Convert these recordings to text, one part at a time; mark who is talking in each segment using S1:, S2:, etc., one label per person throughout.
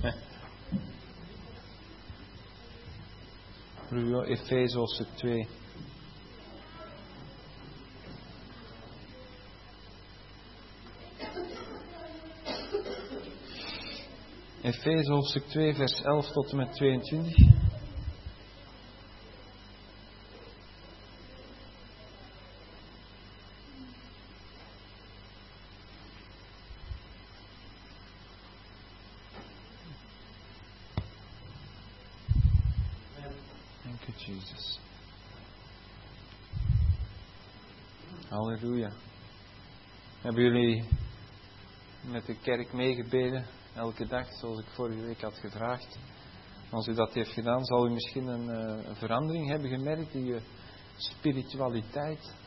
S1: Efeze hoofdstuk 2. Efeze hoofdstuk 2 vers 11 tot en met 22. Jezus. Halleluja. Hebben jullie met de kerk meegebeden elke dag, zoals ik vorige week had gevraagd? Als u dat heeft gedaan, zal u misschien een verandering hebben gemerkt in je spiritualiteit.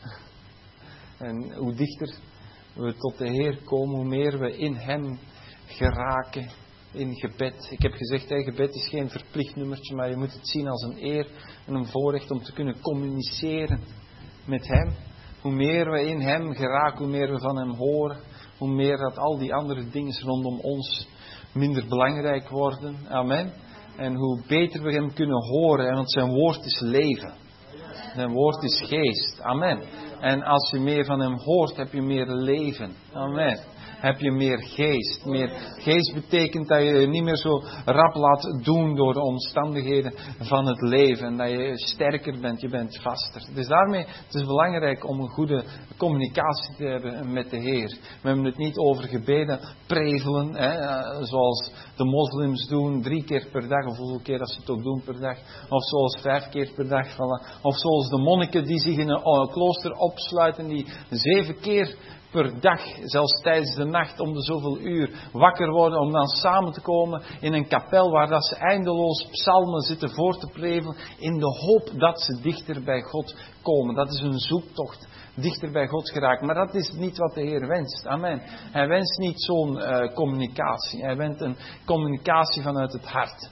S1: En hoe dichter we tot de Heer komen, hoe meer we in Hem geraken. In gebed. Ik heb gezegd, gebed is geen verplicht nummertje, maar je moet het zien als een eer en een voorrecht om te kunnen communiceren met Hem. Hoe meer we in Hem geraken, hoe meer we van Hem horen, hoe meer dat al die andere dingen rondom ons minder belangrijk worden. Amen. En hoe beter we Hem kunnen horen, want Zijn woord is leven. Zijn woord is geest. Amen. En als je meer van Hem hoort, heb je meer leven. Amen. Heb je meer geest. Meer geest betekent dat je je niet meer zo rap laat doen door de omstandigheden van het leven. En dat je sterker bent, je bent vaster. Dus daarmee het is belangrijk om een goede communicatie te hebben met de Heer. We hebben het niet over gebeden prevelen, zoals de moslims doen, 3 keer per dag, of hoeveel keer dat ze het ook doen per dag. Of zoals 5 keer per dag vallen. Of zoals de monniken die zich in een klooster opsluiten, die 7 keer per dag, zelfs tijdens de nacht om de zoveel uur wakker worden om dan samen te komen in een kapel waar dat ze eindeloos psalmen zitten voor te prevelen in de hoop dat ze dichter bij God komen. Dat is een zoektocht, dichter bij God geraken. Maar dat is niet wat de Heer wenst. Amen. Hij wenst niet zo'n communicatie. Hij wenst een communicatie vanuit het hart.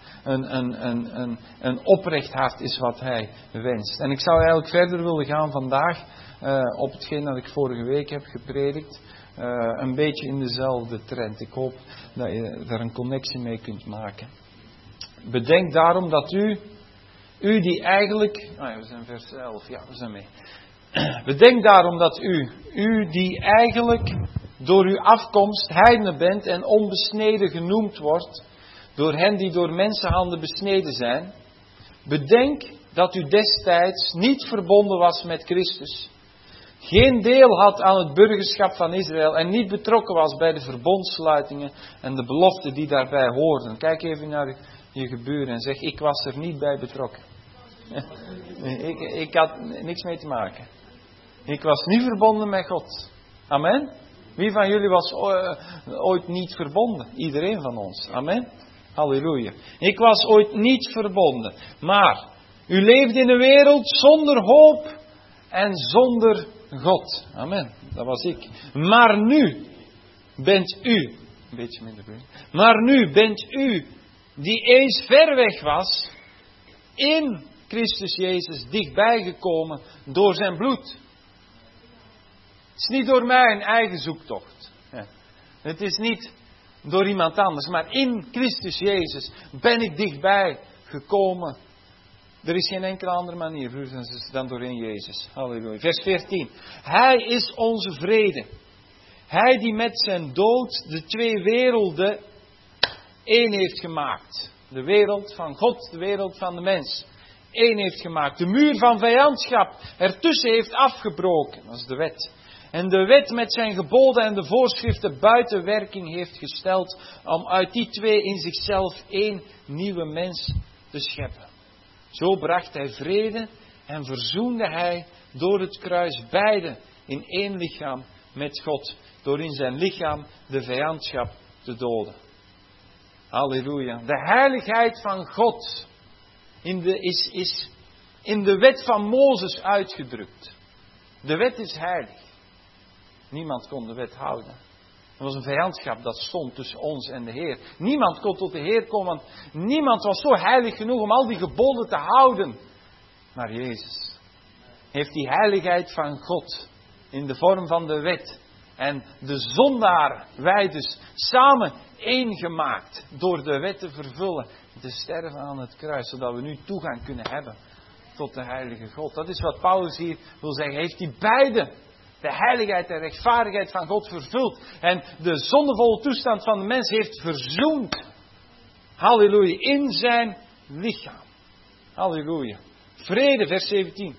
S1: Een oprecht hart is wat Hij wenst. En ik zou eigenlijk verder willen gaan vandaag op hetgeen dat ik vorige week heb gepredikt. Een beetje in dezelfde trend. Ik hoop dat je daar een connectie mee kunt maken. Bedenk daarom dat u die eigenlijk... we zijn vers 11, ja, we zijn mee. Bedenk daarom dat u die eigenlijk door uw afkomst heidenen bent en onbesneden genoemd wordt, door hen die door mensenhanden besneden zijn. Bedenk dat u destijds niet verbonden was met Christus, geen deel had aan het burgerschap van Israël en niet betrokken was bij de verbondsluitingen en de beloften die daarbij hoorden. Kijk even naar je geburen en zeg, ik was er niet bij betrokken. Ik had niks mee te maken. Ik was niet verbonden met God. Amen. Wie van jullie was ooit niet verbonden? Iedereen van ons. Amen. Halleluja. Ik was ooit niet verbonden. Maar u leefde in een wereld zonder hoop en zonder God. Amen. Dat was ik. Maar nu bent u, een beetje minder breed. Maar nu bent u, die eens ver weg was, in Christus Jezus dichtbij gekomen door zijn bloed. Het is niet door mijn eigen zoektocht. Het is niet door iemand anders. Maar in Christus Jezus ben ik dichtbij gekomen. Er is geen enkele andere manier, broers en zusters, dan door in Jezus. Halleluja. Vers 14. Hij is onze vrede. Hij die met zijn dood de 2 werelden één heeft gemaakt. De wereld van God, de wereld van de mens. Één heeft gemaakt. De muur van vijandschap ertussen heeft afgebroken. Dat is de wet. En de wet met zijn geboden en de voorschriften buiten werking heeft gesteld om uit die 2 in zichzelf 1 nieuwe mens te scheppen. Zo bracht hij vrede en verzoende hij door het kruis beide in 1 lichaam met God. Door in zijn lichaam de vijandschap te doden. Halleluja. De heiligheid van God is in de wet van Mozes uitgedrukt. De wet is heilig. Niemand kon de wet houden. Er was een vijandschap dat stond tussen ons en de Heer. Niemand kon tot de Heer komen, want niemand was zo heilig genoeg om al die geboden te houden. Maar Jezus heeft die heiligheid van God in de vorm van de wet En de zondaar, wij dus samen één gemaakt door de wet te vervullen, te sterven aan het kruis, zodat we nu toegang kunnen hebben tot de heilige God. Dat is wat Paulus hier wil zeggen. Hij heeft die beide, de heiligheid en rechtvaardigheid van God vervuld. En de zondevolle toestand van de mens heeft verzoend. Halleluja, in zijn lichaam. Halleluja. Vrede, vers 17.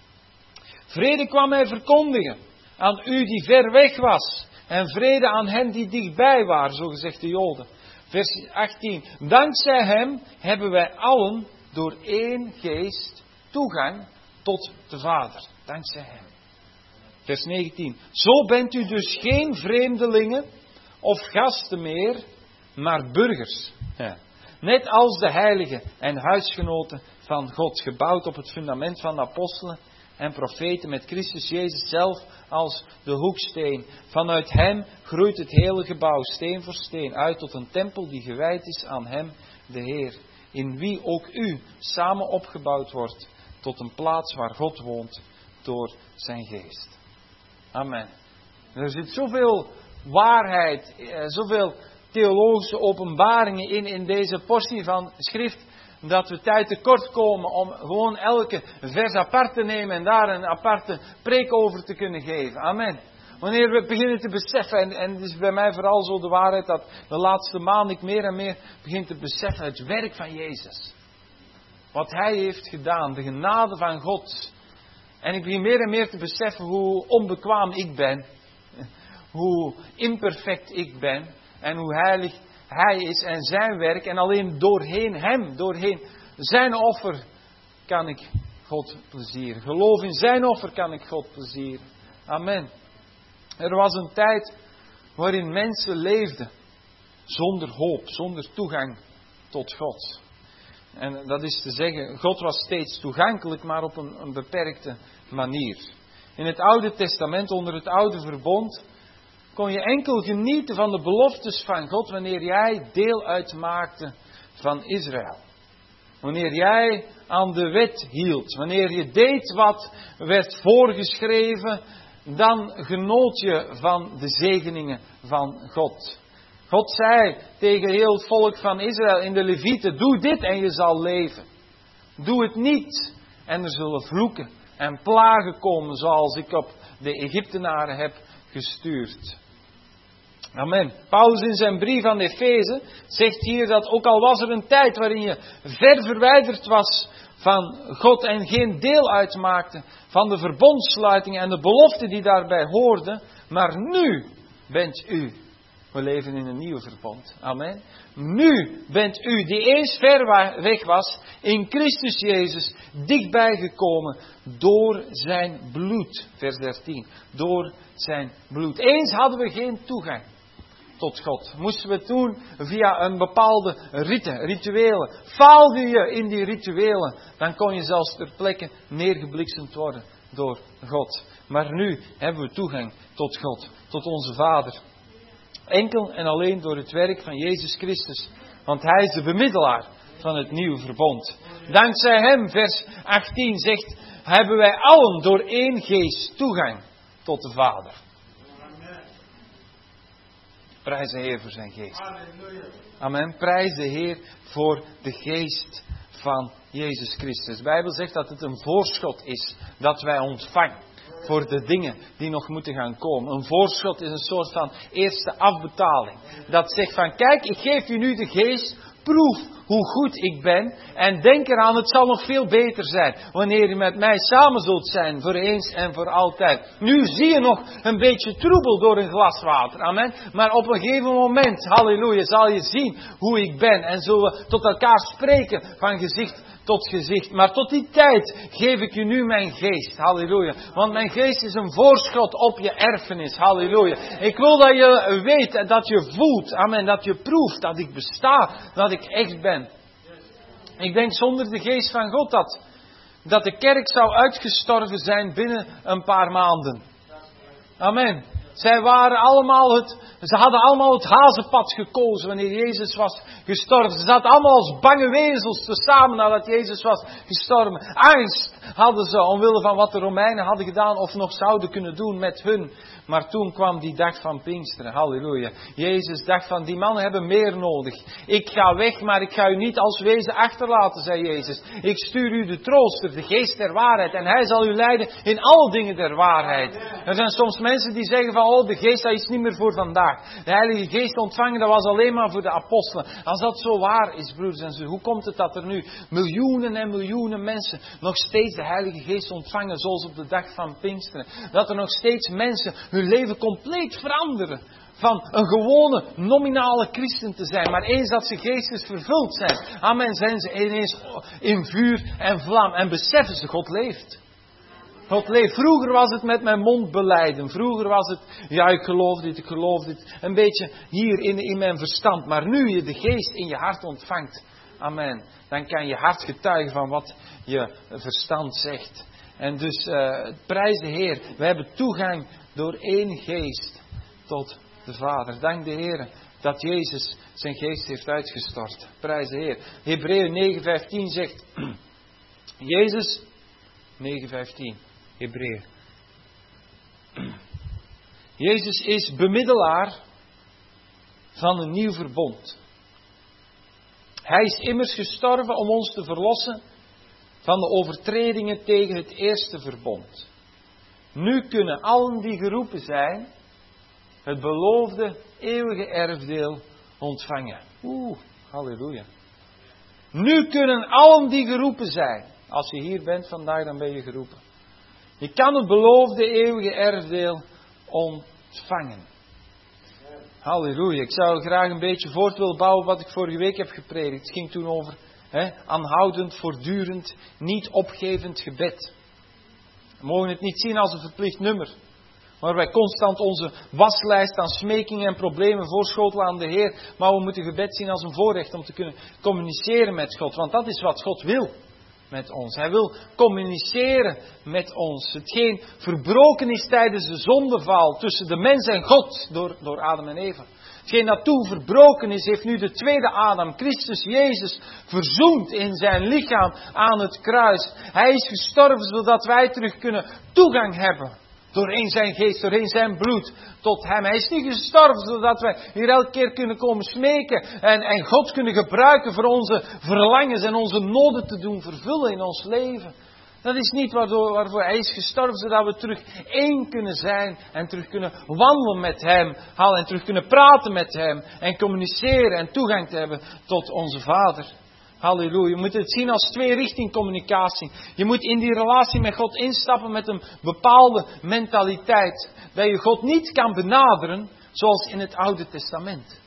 S1: Vrede kwam hij verkondigen aan u die ver weg was. En vrede aan hen die dichtbij waren, zo gezegd de Joden. Vers 18. Dankzij hem hebben wij allen door één geest toegang tot de Vader. Dankzij hem. Vers 19. Zo bent u dus geen vreemdelingen of gasten meer, maar burgers. Ja. Net als de heiligen en huisgenoten van God, gebouwd op het fundament van de apostelen en profeten, met Christus Jezus zelf als de hoeksteen. Vanuit hem groeit het hele gebouw, steen voor steen, uit tot een tempel die gewijd is aan hem, de Heer. In wie ook u samen opgebouwd wordt tot een plaats waar God woont door zijn geest. Amen. Er zit zoveel waarheid, zoveel theologische openbaringen in deze portie van schrift, dat we tijd tekort komen om gewoon elke vers apart te nemen en daar een aparte preek over te kunnen geven. Amen. Wanneer we beginnen te beseffen, en het is bij mij vooral zo de waarheid dat de laatste maanden ik meer en meer begin te beseffen het werk van Jezus. Wat Hij heeft gedaan, de genade van God. En ik begin meer en meer te beseffen hoe onbekwaam ik ben. Hoe imperfect ik ben. En hoe heilig Hij is en zijn werk. En alleen doorheen Hem, doorheen zijn offer kan ik God plezieren. Geloof in zijn offer kan ik God plezieren. Amen. Er was een tijd waarin mensen leefden zonder hoop, zonder toegang tot God. En dat is te zeggen, God was steeds toegankelijk, maar op een beperkte manier. In het Oude Testament, onder het Oude Verbond, kon je enkel genieten van de beloftes van God wanneer jij deel uitmaakte van Israël. Wanneer jij aan de wet hield, wanneer je deed wat werd voorgeschreven, dan genoot je van de zegeningen van God. God zei tegen heel het volk van Israël in de Levieten, doe dit en je zal leven. Doe het niet en er zullen vloeken en plagen komen zoals ik op de Egyptenaren heb gestuurd. Amen. Paulus in zijn brief aan Efeze zegt hier dat ook al was er een tijd waarin je ver verwijderd was van God en geen deel uitmaakte van de verbondsluiting en de belofte die daarbij hoorden, maar nu bent u. We leven in een nieuw verbond. Amen. Nu bent u, die eens ver weg was, in Christus Jezus dichtbij gekomen door zijn bloed. Vers 13. Door zijn bloed. Eens hadden we geen toegang tot God. Moesten we het doen via een bepaalde rituelen. Faalde je in die rituelen, dan kon je zelfs ter plekke neergebliksemd worden door God. Maar nu hebben we toegang tot God, tot onze Vader. Enkel en alleen door het werk van Jezus Christus. Want Hij is de bemiddelaar van het nieuwe verbond. Dankzij Hem, vers 18 zegt, hebben wij allen door één geest toegang tot de Vader. Prijs de Heer voor zijn geest. Amen. Prijs de Heer voor de geest van Jezus Christus. De Bijbel zegt dat het een voorschot is dat wij ontvangen voor de dingen die nog moeten gaan komen. Een voorschot is een soort van eerste afbetaling. Dat zegt van, kijk, ik geef u nu de geest, proef hoe goed ik ben en denk eraan, het zal nog veel beter zijn wanneer je met mij samen zult zijn, voor eens en voor altijd. Nu zie je nog een beetje troebel door een glas water, amen. Maar op een gegeven moment, halleluja, zal je zien hoe ik ben en zullen we tot elkaar spreken van gezicht tot gezicht. Maar tot die tijd geef ik je nu mijn geest, halleluja. Want mijn geest is een voorschot op je erfenis, halleluja. Ik wil dat je weet, dat je voelt, amen, dat je proeft dat ik besta, dat ik echt ben. Ik denk zonder de geest van God dat de kerk zou uitgestorven zijn binnen een paar maanden. Amen.
S2: Ze hadden allemaal het hazenpad gekozen wanneer Jezus was gestorven. Ze zaten allemaal als bange wezels tezamen nadat Jezus was gestorven. Angst hadden ze omwille van wat de Romeinen hadden gedaan of nog zouden kunnen doen met hun. Maar toen kwam die dag van Pinksteren. Halleluja. Jezus dacht van, die mannen hebben meer nodig. Ik ga weg, maar ik ga u niet als wezen achterlaten, zei Jezus. Ik stuur u de trooster, de geest der waarheid. En hij zal u leiden in alle dingen der waarheid. Er zijn soms mensen die zeggen van, oh, de geest, dat is niet meer voor vandaag. De Heilige Geest ontvangen, dat was alleen maar voor de apostelen. Als dat zo waar is, broeders en zussen, hoe komt het dat er nu miljoenen en miljoenen mensen nog steeds de Heilige Geest ontvangen, zoals op de dag van Pinksteren? Dat er nog steeds mensen hun leven compleet veranderen. Van een gewone, nominale christen te zijn. Maar eens dat ze geestelijk vervuld zijn. Amen, zijn ze ineens in vuur en vlam. En beseffen ze, God leeft. God leeft. Vroeger was het met mijn mond belijden. Vroeger was het, ja, ik geloof dit. Een beetje hier in mijn verstand. Maar nu je de geest in je hart ontvangt. Amen. Dan kan je hart getuigen van wat je verstand zegt. En dus, prijs de Heer. We hebben toegang door één geest tot de Vader. Dank de Heer dat Jezus zijn geest heeft uitgestort. Prijs de Heer. Hebreeën 9:15 zegt, Jezus, 9:15, Hebreeën. Jezus is bemiddelaar van een nieuw verbond. Hij is immers gestorven om ons te verlossen van de overtredingen tegen het eerste verbond. Nu kunnen allen die geroepen zijn, het beloofde eeuwige erfdeel ontvangen. Halleluja. Nu kunnen allen die geroepen zijn. Als je hier bent vandaag, dan ben je geroepen. Je kan het beloofde eeuwige erfdeel ontvangen. Halleluja. Ik zou graag een beetje voort willen bouwen wat ik vorige week heb gepredikt. Het ging toen over aanhoudend, voortdurend, niet opgevend gebed. We mogen het niet zien als een verplicht nummer. Maar wij constant onze waslijst aan smekingen en problemen voorschotelen aan de Heer. Maar we moeten gebed zien als een voorrecht om te kunnen communiceren met God. Want dat is wat God wil met ons. Hij wil communiceren met ons. Hetgeen verbroken is tijdens de zondeval tussen de mens en God door Adam en Eva. Hetgeen dat toen verbroken is, heeft nu de tweede Adam, Christus Jezus, verzoend in zijn lichaam aan het kruis. Hij is gestorven zodat wij terug kunnen toegang hebben. Doorheen zijn geest, doorheen zijn bloed tot hem. Hij is niet gestorven zodat wij hier elke keer kunnen komen smeken. En God kunnen gebruiken voor onze verlangens en onze noden te doen vervullen in ons leven. Dat is niet waarvoor hij is gestorven, zodat we terug één kunnen zijn. En terug kunnen wandelen met hem. En terug kunnen praten met hem. En communiceren en toegang te hebben tot onze Vader. Halleluja. Je moet het zien als tweerichting communicatie. Je moet in die relatie met God instappen met een bepaalde mentaliteit. Dat je God niet kan benaderen zoals in het Oude Testament.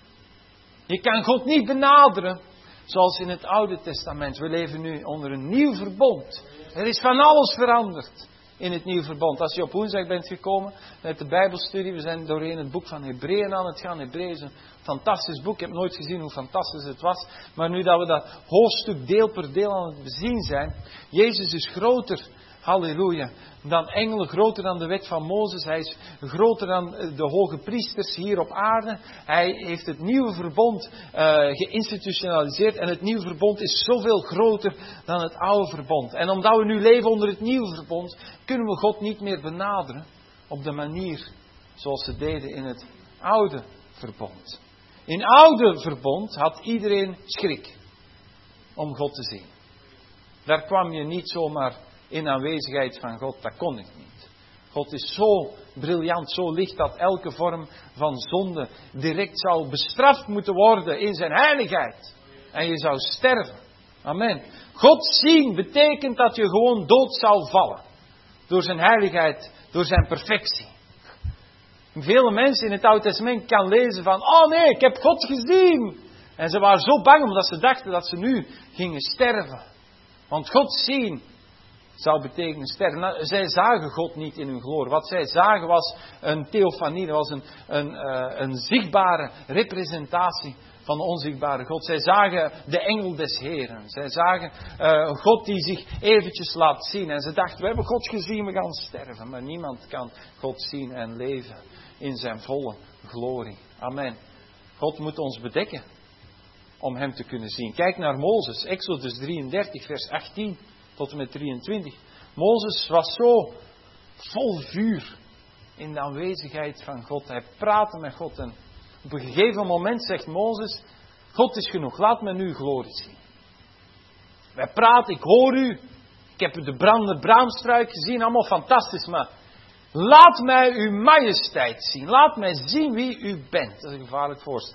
S2: Je kan God niet benaderen zoals in het Oude Testament. We leven nu onder een nieuw verbond. Er is van alles veranderd in het nieuwe verbond. Als je op woensdag bent gekomen met de Bijbelstudie, we zijn doorheen het boek van Hebreeën aan het gaan. Hebreeën is een fantastisch boek. Ik heb nooit gezien hoe fantastisch het was. Maar nu dat we dat hoofdstuk deel per deel aan het bezien zijn. Jezus is groter, halleluja, dan engelen, groter dan de wet van Mozes. Hij is groter dan de hoge priesters hier op aarde. Hij heeft het nieuwe verbond geïnstitutionaliseerd. En het nieuwe verbond is zoveel groter dan het oude verbond. En omdat we nu leven onder het nieuwe verbond, kunnen we God niet meer benaderen op de manier zoals ze deden in het oude verbond. In het oude verbond had iedereen schrik om God te zien. Daar kwam je niet zomaar in aanwezigheid van God, dat kon ik niet. God is zo briljant, zo licht dat elke vorm van zonde direct zou bestraft moeten worden in zijn heiligheid. En je zou sterven. Amen. God zien betekent dat je gewoon dood zou vallen. Door zijn heiligheid, door zijn perfectie. Vele mensen in het Oude Testament kan lezen van, oh nee, ik heb God gezien. En ze waren zo bang omdat ze dachten dat ze nu gingen sterven. Want God zien zou betekenen sterven. Nou, zij zagen God niet in hun glorie. Wat zij zagen was een theofanie, dat was een zichtbare representatie van de onzichtbare God. Zij zagen de engel des Heren. Zij zagen God die zich eventjes laat zien. En ze dachten, we hebben God gezien, we gaan sterven. Maar niemand kan God zien en leven in zijn volle glorie. Amen. God moet ons bedekken om hem te kunnen zien. Kijk naar Mozes, Exodus 33, vers 18 tot en met 23. Mozes was zo vol vuur in de aanwezigheid van God. Hij praatte met God en op een gegeven moment zegt Mozes, God is genoeg, laat me nu glorie zien. Wij praten, ik hoor u, ik heb de brandende braamstruik gezien, allemaal fantastisch, maar laat mij uw majesteit zien. Laat mij zien wie u bent. Dat is een gevaarlijk voorstel.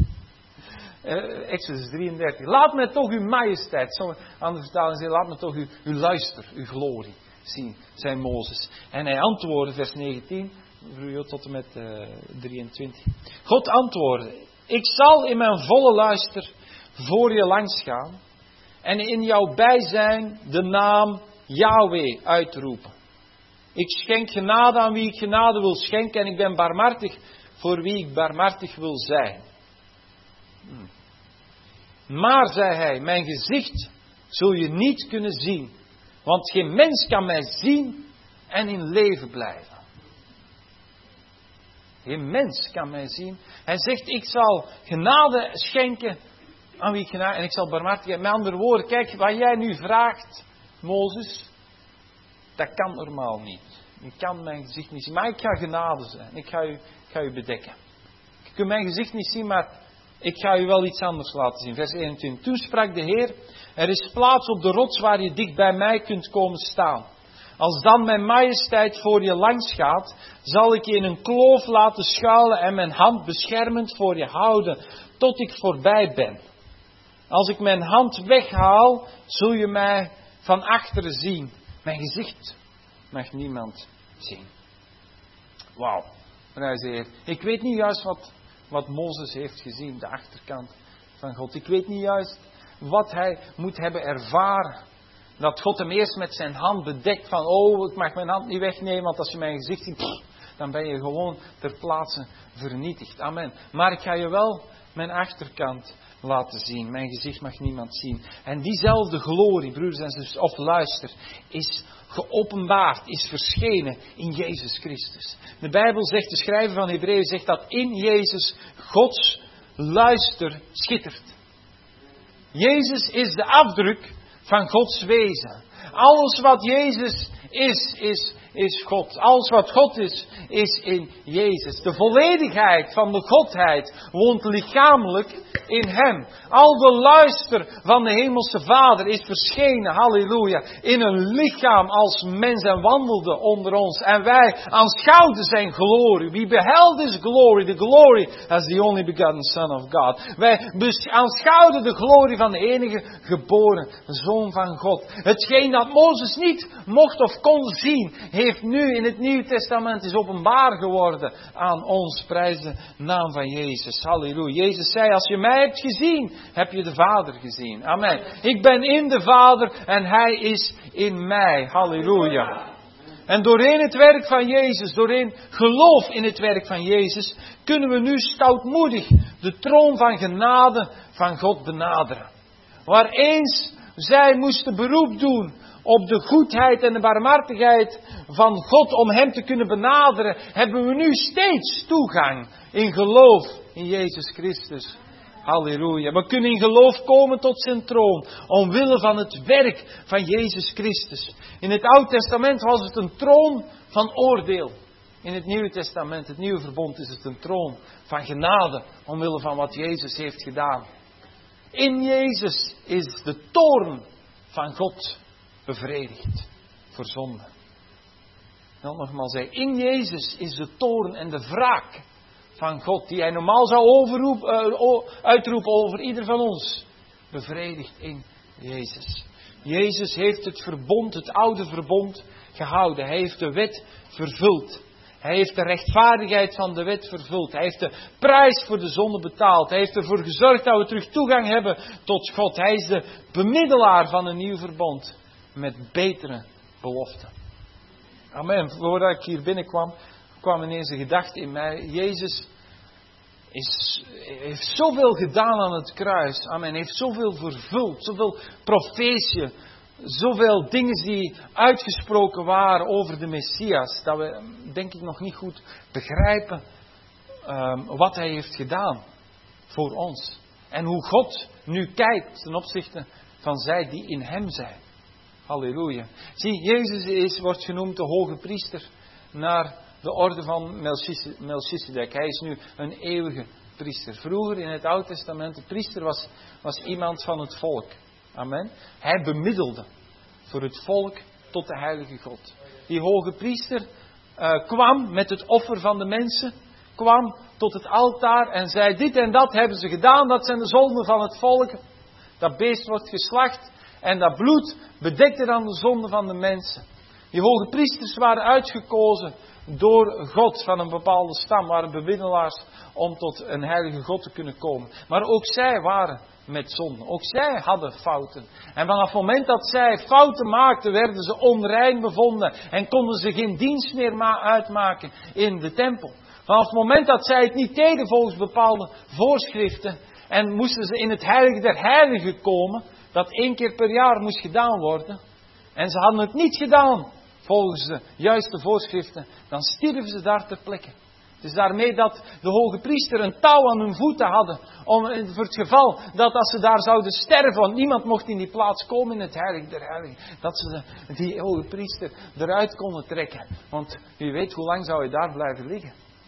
S2: Exodus 33. Laat mij toch uw majesteit. Sommige andere vertalingen zeggen, laat mij toch uw luister, uw glorie zien, zei Mozes. En hij antwoordde, vers 19, tot en met 23. God antwoordde, ik zal in mijn volle luister voor je langs gaan en in jouw bijzijn de naam Yahweh uitroepen. Ik schenk genade aan wie ik genade wil schenken en ik ben barmhartig voor wie ik barmhartig wil zijn. Maar, zei hij, mijn gezicht zul je niet kunnen zien, want geen mens kan mij zien en in leven blijven. Geen mens kan mij zien. Hij zegt, ik zal genade schenken aan wie ik genade en ik zal barmhartig zijn. Met andere woorden, kijk, wat jij nu vraagt, Mozes, dat kan normaal niet. Je kan mijn gezicht niet zien, maar ik ga genade zijn. Ik ga u bedekken. Je kunt mijn gezicht niet zien, maar ik ga u wel iets anders laten zien. Vers 21. Toen sprak de Heer, er is plaats op de rots waar je dicht bij mij kunt komen staan. Als dan mijn majesteit voor je langs gaat, zal ik je in een kloof laten schuilen en mijn hand beschermend voor je houden, tot ik voorbij ben. Als ik mijn hand weghaal, zul je mij van achteren zien. Mijn gezicht mag niemand zien. Wauw, prijs de Heer. Ik weet niet juist wat Mozes heeft gezien, de achterkant van God. Ik weet niet juist wat hij moet hebben ervaren. Dat God hem eerst met zijn hand bedekt van, oh, ik mag mijn hand niet wegnemen, want als je mijn gezicht ziet, dan ben je gewoon ter plaatse vernietigd. Amen. Maar ik ga je wel mijn achterkant laten zien. Mijn gezicht mag niemand zien. En diezelfde glorie, broeders en zusters, of luister, is geopenbaard, is verschenen in Jezus Christus. De Bijbel zegt, de schrijver van Hebreeën zegt dat in Jezus Gods luister schittert. Jezus is de afdruk van Gods wezen. Alles wat Jezus is God. Alles wat God is in Jezus. De volledigheid van de Godheid woont lichamelijk in Hem. Al de luister van de Hemelse Vader is verschenen, halleluja, in een lichaam als mens en wandelde onder ons. En wij aanschouwden zijn glorie. We beheld His glory, the glory as the only begotten Son of God. Wij aanschouwden de glorie van de enige geboren Zoon van God. Hetgeen dat Mozes niet mocht of kon zien, heeft nu in het Nieuwe Testament is openbaar geworden aan ons. Prijs de naam van Jezus. Halleluja. Jezus zei, als je mij hebt gezien, heb je de Vader gezien. Amen. Ik ben in de Vader en Hij is in mij. Halleluja. En doorheen het werk van Jezus, doorheen geloof in het werk van Jezus, kunnen we nu stoutmoedig de troon van genade van God benaderen. Waar eens zij moesten beroep doen op de goedheid en de barmhartigheid van God om Hem te kunnen benaderen, hebben we nu steeds toegang in geloof in Jezus Christus. Halleluja. We kunnen in geloof komen tot zijn troon, omwille van het werk van Jezus Christus. In het Oude Testament was het een troon van oordeel. In het Nieuwe Testament, het Nieuwe Verbond, is het een troon van genade, omwille van wat Jezus heeft gedaan. In Jezus is de toorn van God bevredigd voor zonde. Ik wil nogmaals zeggen, in Jezus is de toorn en de wraak van God, die Hij normaal zou uitroepen over ieder van ons, bevredigd in Jezus. Jezus heeft het verbond, het oude verbond, gehouden. Hij heeft de wet vervuld. Hij heeft de rechtvaardigheid van de wet vervuld. Hij heeft de prijs voor de zonde betaald. Hij heeft ervoor gezorgd dat we terug toegang hebben tot God. Hij is de bemiddelaar van een nieuw verbond met betere belofte. Amen. Voordat ik hier binnenkwam, kwam ineens een gedachte in mij. Jezus heeft zoveel gedaan aan het kruis. Amen. Heeft zoveel vervuld. Zoveel profetie. Zoveel dingen die uitgesproken waren over de Messias. Dat we, denk ik, nog niet goed begrijpen wat hij heeft gedaan voor ons. En hoe God nu kijkt ten opzichte van zij die in hem zijn. Halleluja. Zie, Jezus wordt genoemd de hoge priester naar de orde van Melchizedek. Hij is nu een eeuwige priester. Vroeger in het Oude Testament, de priester was iemand van het volk. Amen. Hij bemiddelde voor het volk tot de heilige God. Die hoge priester kwam met het offer van de mensen, kwam tot het altaar en zei: dit en dat hebben ze gedaan, dat zijn de zonden van het volk. Dat beest wordt geslacht en dat bloed bedekte dan de zonden van de mensen. Die hoge priesters waren uitgekozen door God van een bepaalde stam, waren bemiddelaars om tot een heilige God te kunnen komen. Maar ook zij waren met zonde. Ook zij hadden fouten. En vanaf het moment dat zij fouten maakten, werden ze onrein bevonden en konden ze geen dienst meer uitmaken in de tempel. Vanaf het moment dat zij het niet deden volgens bepaalde voorschriften en moesten ze in het heilige der heiligen komen, dat 1 keer per jaar moest gedaan worden, en ze hadden het niet gedaan volgens de juiste voorschriften, dan stierven ze daar ter plekke. Het is daarmee dat de hoge priester een touw aan hun voeten hadden, voor het geval dat als ze daar zouden sterven, want niemand mocht in die plaats komen in het heilige der heiligen, dat ze die hoge priester eruit konden trekken. Want wie weet hoe lang zou hij daar blijven liggen.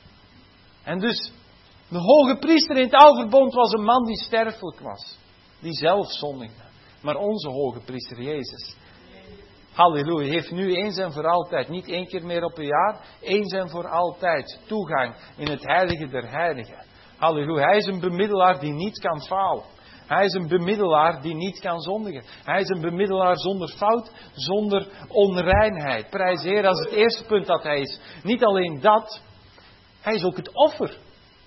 S2: En dus, de hoge priester in het oude verbond was een man die sterfelijk was, die zelf zondigde. Maar onze hoge priester Jezus, halleluja, heeft nu eens en voor altijd, niet 1 keer meer op een jaar, eens en voor altijd toegang in het heilige der heiligen. Halleluja, hij is een bemiddelaar die niet kan falen. Hij is een bemiddelaar die niet kan zondigen. Hij is een bemiddelaar zonder fout, zonder onreinheid. Prijs de Heer, dat is het eerste punt dat hij is. Niet alleen dat, hij is ook het offer.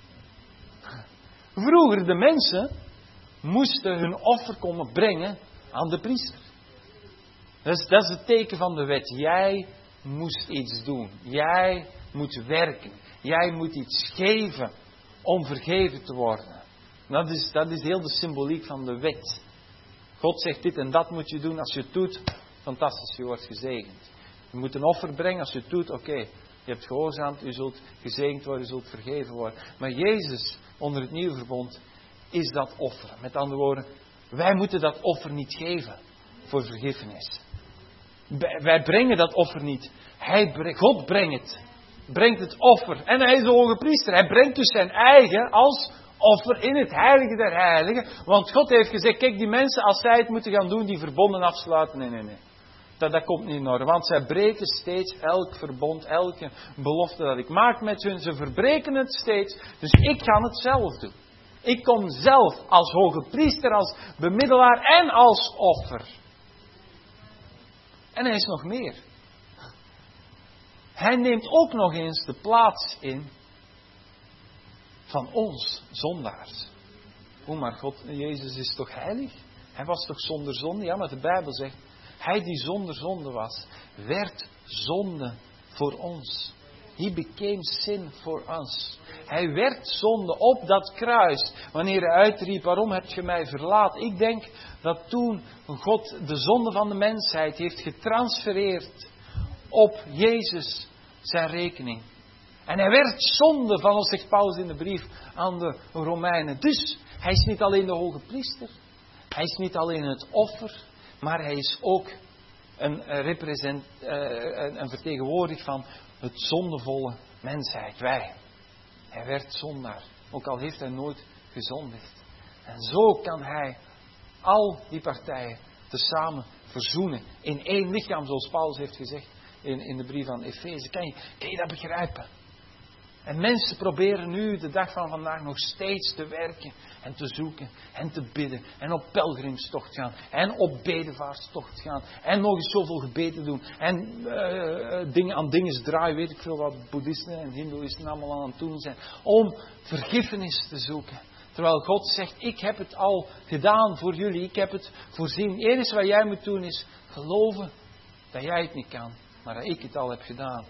S2: Vroeger de mensen moesten hun offer komen brengen aan de priester. Dat is het teken van de wet. Jij moest iets doen. Jij moet werken. Jij moet iets geven om vergeven te worden. Dat is heel de symboliek van de wet. God zegt dit en dat moet je doen. Als je het doet, fantastisch, je wordt gezegend. Je moet een offer brengen. Als je het doet, oké. Je hebt gehoorzaamd, je zult gezegend worden, je zult vergeven worden. Maar Jezus, onder het nieuwe verbond, is dat offer. Met andere woorden, wij moeten dat offer niet geven voor vergiffenis. Wij brengen dat offer niet. God brengt het offer. En hij is de hoge priester. Hij brengt dus zijn eigen als offer in het heilige der heiligen. Want God heeft gezegd, kijk, die mensen, als zij het moeten gaan doen, die verbonden afsluiten. Nee. Dat komt niet in orde. Want zij breken steeds elk verbond, elke belofte dat ik maak met hun. Ze verbreken het steeds. Dus ik ga het zelf doen. Ik kom zelf als hoge priester, als bemiddelaar en als offer. En hij is nog meer. Hij neemt ook nog eens de plaats in van ons, zondaars. Maar God, Jezus is toch heilig? Hij was toch zonder zonde? Ja, maar de Bijbel zegt, hij die zonder zonde was, werd zonde voor ons. He became sin for us. Hij werd zonde op dat kruis. Wanneer hij uitriep, waarom heb je mij verlaten? Ik denk dat toen God de zonde van de mensheid heeft getransfereerd op Jezus zijn rekening. En hij werd zonde van ons, zegt Paulus in de brief aan de Romeinen. Dus hij is niet alleen de hoge priester. Hij is niet alleen het offer. Maar hij is ook een vertegenwoordiger van het zondevolle mensheid. Wij. Hij werd zondaar. Ook al heeft hij nooit gezondigd. En zo kan hij al die partijen tezamen verzoenen. In één lichaam, zoals Paulus heeft gezegd in de brief aan Efeze. Kan je dat begrijpen? En mensen proberen nu de dag van vandaag nog steeds te werken en te zoeken en te bidden en op pelgrimstocht gaan en op bedevaartstocht gaan en nog eens zoveel gebeden doen en aan dingen draaien, weet ik veel wat boeddhisten en hindoeïsten allemaal aan het doen zijn, om vergiffenis te zoeken. Terwijl God zegt, ik heb het al gedaan voor jullie, ik heb het voorzien. Het enige wat jij moet doen is geloven dat jij het niet kan, maar dat ik het al heb gedaan.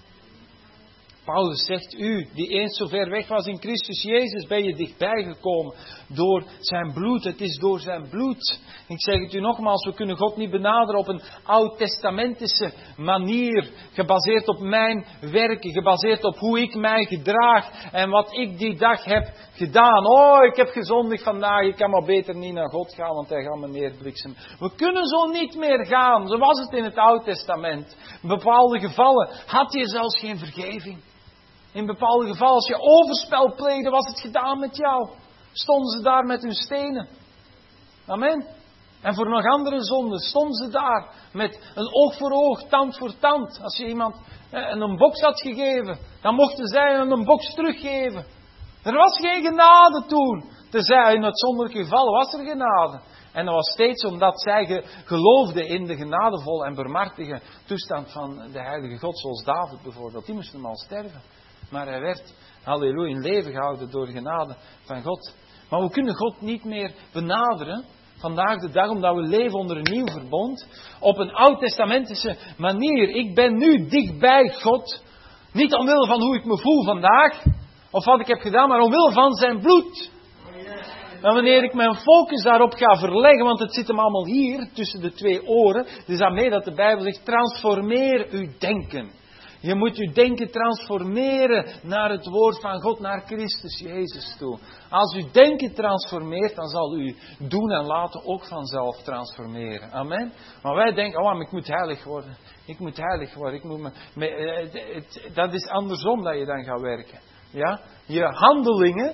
S2: Paulus zegt, u die eens zo ver weg was in Christus Jezus, ben je dichtbij gekomen door zijn bloed. Het is door zijn bloed. Ik zeg het u nogmaals, we kunnen God niet benaderen op een oud-testamentische manier, gebaseerd op mijn werken, gebaseerd op hoe ik mij gedraag en wat ik die dag heb gedaan. Oh, ik heb gezondigd vandaag, ik kan maar beter niet naar God gaan, want hij gaat me neerbliksemen. We kunnen zo niet meer gaan, zo was het in het Oud-testament. In bepaalde gevallen had je zelfs geen vergeving. In bepaalde gevallen, als je overspel pleegde, was het gedaan met jou. Stonden ze daar met hun stenen. Amen. En voor nog andere zonden stonden ze daar met een oog voor oog, tand voor tand. Als je iemand een box had gegeven, dan mochten zij een box teruggeven. Er was geen genade toen. Tenzij in uitzonderlijke gevallen was er genade. En dat was steeds omdat zij geloofden in de genadevolle en barmhartige toestand van de heilige God. Zoals David bijvoorbeeld. Die moest normaal sterven. Maar hij werd, halleluja, in leven gehouden door de genade van God. Maar we kunnen God niet meer benaderen, vandaag de dag, omdat we leven onder een nieuw verbond, op een oud-testamentische manier. Ik ben nu dicht bij God, niet omwille van hoe ik me voel vandaag, of wat ik heb gedaan, maar omwille van zijn bloed. En wanneer ik mijn focus daarop ga verleggen, want het zit hem allemaal hier, tussen de twee oren, dus daarmee dat de Bijbel zegt, transformeer uw denken. Je moet je denken transformeren naar het woord van God, naar Christus Jezus toe. Als u denken transformeert, dan zal u doen en laten ook vanzelf transformeren. Amen. Maar wij denken, oh, maar ik moet heilig worden. Ik moet heilig worden. Dat is andersom dat je dan gaat werken. Ja? Je handelingen,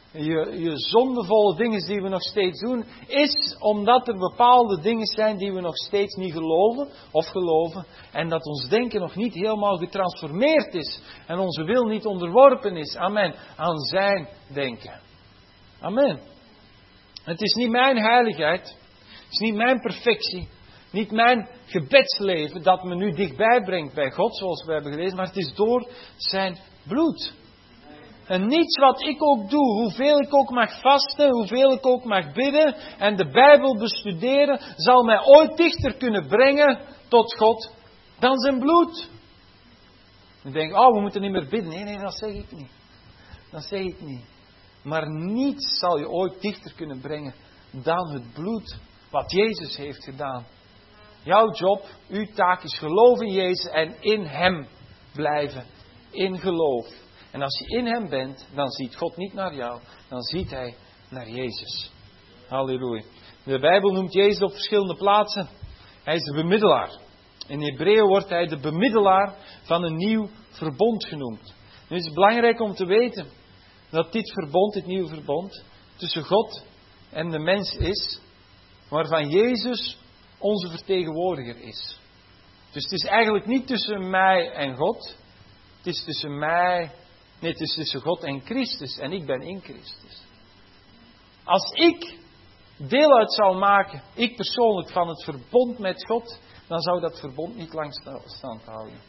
S2: je zondevolle dingen die we nog steeds doen, is omdat er bepaalde dingen zijn die we nog steeds niet geloven of geloven. En dat ons denken nog niet helemaal getransformeerd is. En onze wil niet onderworpen is. Amen. Aan zijn denken. Amen. Het is niet mijn heiligheid. Het is niet mijn perfectie. Niet mijn gebedsleven dat me nu dichtbij brengt bij God, zoals we hebben gelezen. Maar het is door zijn bloed. En niets wat ik ook doe, hoeveel ik ook mag vasten, hoeveel ik ook mag bidden en de Bijbel bestuderen, zal mij ooit dichter kunnen brengen tot God dan zijn bloed. Ik denk, oh, we moeten niet meer bidden. Nee, dat zeg ik niet. Dat zeg ik niet. Maar niets zal je ooit dichter kunnen brengen dan het bloed wat Jezus heeft gedaan. Jouw job, uw taak is geloven in Jezus en in Hem blijven. In geloof. En als je in Hem bent, dan ziet God niet naar jou, dan ziet Hij naar Jezus. Halleluja. De Bijbel noemt Jezus op verschillende plaatsen. Hij is de bemiddelaar. In Hebreeën wordt Hij de bemiddelaar van een nieuw verbond genoemd. Nu is het belangrijk om te weten dat dit verbond, dit nieuwe verbond, tussen God en de mens is, waarvan Jezus onze vertegenwoordiger is. Dus het is eigenlijk niet tussen mij en God, het is tussen mij. Nee, het is tussen God en Christus. En ik ben in Christus. Als ik deel uit zou maken, ik persoonlijk, van het verbond met God, dan zou dat verbond niet lang stand houden.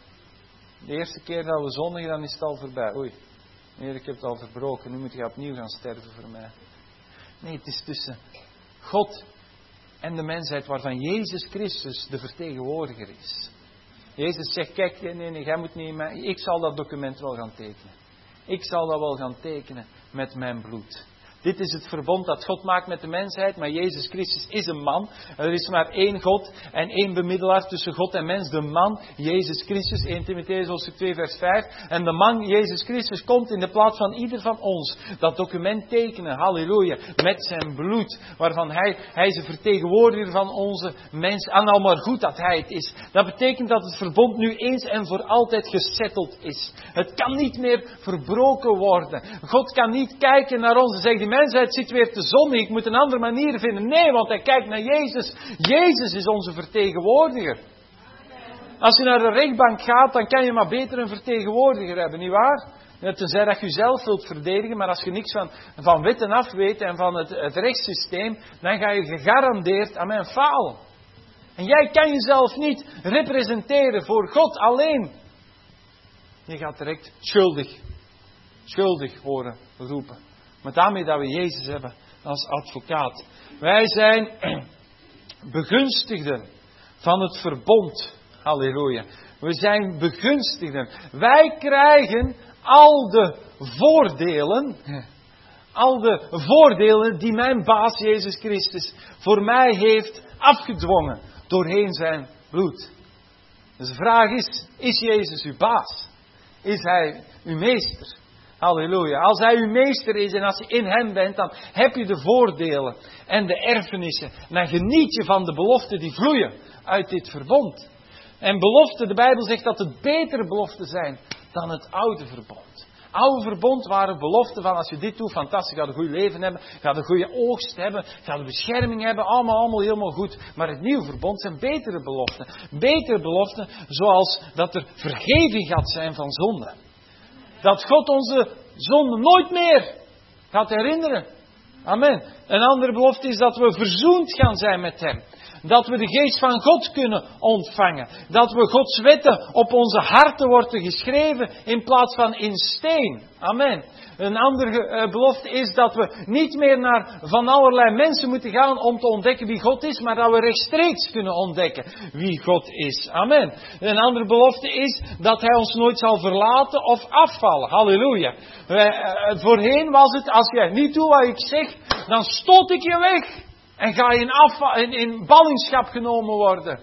S2: De eerste keer dat we zondigen, dan is het al voorbij. Oei, Heer, ik heb het al verbroken. Nu moet je opnieuw gaan sterven voor mij. Nee, het is tussen God en de mensheid, waarvan Jezus Christus de vertegenwoordiger is. Jezus zegt, kijk, nee, jij moet niet, ik zal dat document wel gaan tekenen. Ik zal dat wel gaan tekenen met mijn bloed. Dit is het verbond dat God maakt met de mensheid, maar Jezus Christus is een man. Er is maar één God en één bemiddelaar tussen God en mens. De man, Jezus Christus, 1 Timotheüs hoofdstuk 2 vers 5. En de man, Jezus Christus, komt in de plaats van ieder van ons dat document tekenen, halleluja, met zijn bloed. Waarvan hij is een vertegenwoordiger van onze mens. En al maar goed dat hij het is. Dat betekent dat het verbond nu eens en voor altijd gesetteld is. Het kan niet meer verbroken worden. God kan niet kijken naar ons en zeggen, die mensheid zit weer te zondigen, ik moet een andere manier vinden. Nee, want hij kijkt naar Jezus. Jezus is onze vertegenwoordiger. Als je naar de rechtbank gaat, dan kan je maar beter een vertegenwoordiger hebben, nietwaar? Tenzij dat je jezelf wilt verdedigen, maar als je niks van wetten af weet en van het rechtssysteem, dan ga je gegarandeerd aan mijn falen. En jij kan jezelf niet representeren voor God alleen. Je gaat direct schuldig horen roepen. Maar daarmee dat we Jezus hebben als advocaat. Wij zijn begunstigden van het verbond. Halleluja. We zijn begunstigden. Wij krijgen al de voordelen die mijn baas Jezus Christus voor mij heeft afgedwongen doorheen zijn bloed. Dus de vraag is Jezus uw baas? Is Hij uw meester? Halleluja. Als Hij uw meester is en als je in Hem bent, dan heb je de voordelen en de erfenissen. En dan geniet je van de beloften die vloeien uit dit verbond. En beloften, de Bijbel zegt dat het betere beloften zijn dan het oude verbond. Oude verbond waren beloften van als je dit doet, fantastisch, ga je een goed leven hebben, ga je een goede oogst hebben, ga je bescherming hebben, allemaal helemaal goed. Maar het nieuwe verbond zijn betere beloften. Betere beloften zoals dat er vergeving gaat zijn van zonde. Dat God onze zonde nooit meer gaat herinneren. Amen. Een andere belofte is dat we verzoend gaan zijn met Hem. Dat we de geest van God kunnen ontvangen. Dat we Gods wetten op onze harten worden geschreven in plaats van in steen. Amen. Een andere belofte is dat we niet meer naar van allerlei mensen moeten gaan om te ontdekken wie God is, maar dat we rechtstreeks kunnen ontdekken wie God is. Amen. Een andere belofte is dat Hij ons nooit zal verlaten of afvallen. Halleluja. Voorheen was het, als jij niet doet wat ik zeg, dan stoot ik je weg. En ga je in ballingschap genomen worden.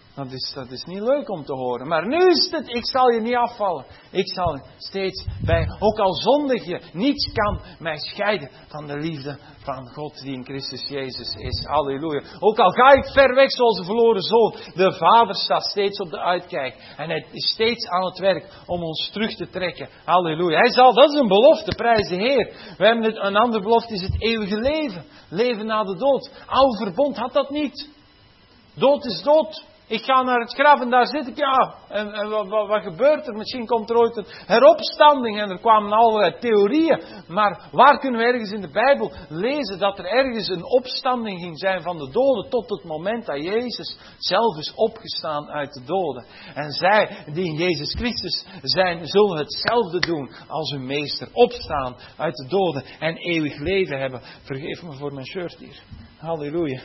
S2: Dat is niet leuk om te horen. Maar nu is het, ik zal je niet afvallen. Ik zal steeds bij, ook al zondig je, niets kan mij scheiden van de liefde van God die in Christus Jezus is. Halleluja. Ook al ga ik ver weg zoals een verloren zoon. De Vader staat steeds op de uitkijk. En Hij is steeds aan het werk om ons terug te trekken. Halleluja. Dat is een belofte, prijs de Heer. We hebben een andere belofte, is het eeuwige leven. Leven na de dood. Oude verbond had dat niet. Dood is dood. Ik ga naar het graf en daar zit ik, ja. En wat gebeurt er? Misschien komt er ooit een heropstanding en er kwamen allerlei theorieën. Maar waar kunnen we ergens in de Bijbel lezen dat er ergens een opstanding ging zijn van de doden tot het moment dat Jezus zelf is opgestaan uit de doden. En zij die in Jezus Christus zijn, zullen hetzelfde doen als hun meester. Opstaan uit de doden en eeuwig leven hebben. Vergeef me voor mijn shirt hier. Halleluja.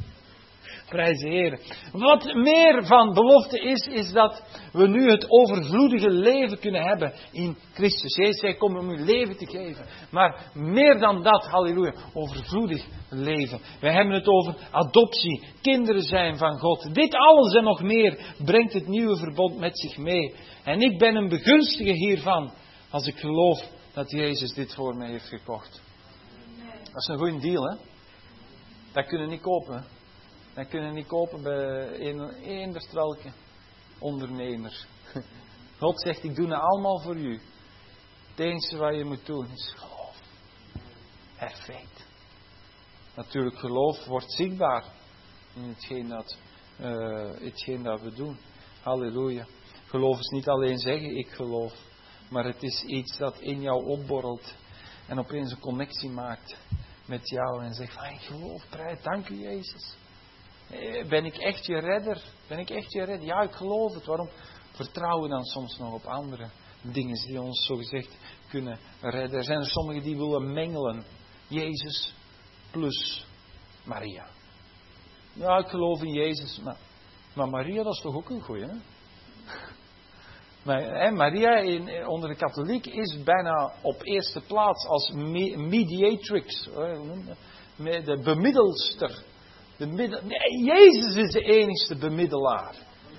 S2: Prijs de Heer. Wat meer van belofte is dat we nu het overvloedige leven kunnen hebben in Christus. Jezus zei, kom om uw leven te geven. Maar meer dan dat, halleluja, overvloedig leven. We hebben het over adoptie, kinderen zijn van God. Dit alles en nog meer brengt het nieuwe verbond met zich mee. En ik ben een begunstige hiervan, als ik geloof dat Jezus dit voor mij heeft gekocht. Dat is een goede deal, hè? Dat kunnen we niet kopen, hè? Dat kunnen we niet kopen bij eenders welke ondernemer. God zegt, ik doe het allemaal voor u. Het enige wat je moet doen is geloof. Perfect. Natuurlijk, geloof wordt zichtbaar in hetgeen dat we doen. Halleluja. Geloof is niet alleen zeggen, ik geloof. Maar het is iets dat in jou opborrelt. En opeens een connectie maakt met jou. En zegt, ik geloof, prijs, dank u Jezus. Ben ik echt je redder? Ben ik echt je redder? Ja, ik geloof het. Waarom vertrouwen we dan soms nog op andere dingen die ons zogezegd kunnen redden? Er zijn er sommigen die willen mengelen. Jezus plus Maria. Ja, ik geloof in Jezus. Maar Maria, dat is toch ook een goeie, hè? Maar Maria onder de katholiek is bijna op eerste plaats als mediatrix. De bemiddelster. Jezus is de enigste bemiddelaar.